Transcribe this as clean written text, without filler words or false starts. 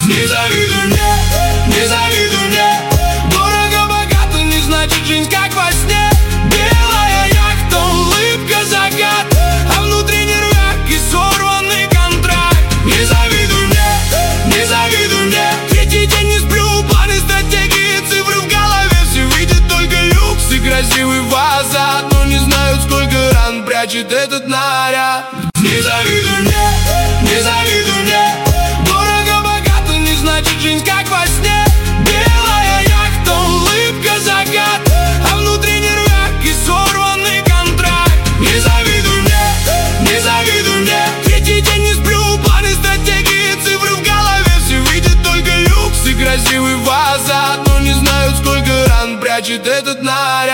Не завидуй мне, не завидуй мне. Дорого-богато не значит жизнь как во сне. Белая яхта, улыбка, закат, а внутри нервяк и сорванный контракт. Не завидуй мне, не завидуй мне. Третий день не сплю, планы, стратегии, цифры в голове. Все видят только люкс и красивый фасад, но не знают, сколько ран прячет этот наряд. Не завидуй мне, не завидуй мне. Дорого-богато не значит жизнь как во сне. Белая яхта, улыбка, закат, а внутри нервяк и сорванный контракт. Не завидуй мне, не завидуй мне. Третий день не сплю, планы, стратегии, цифры в голове. Все видят только люкс и красивый фасад, но не знают, сколько ран прячет этот наряд.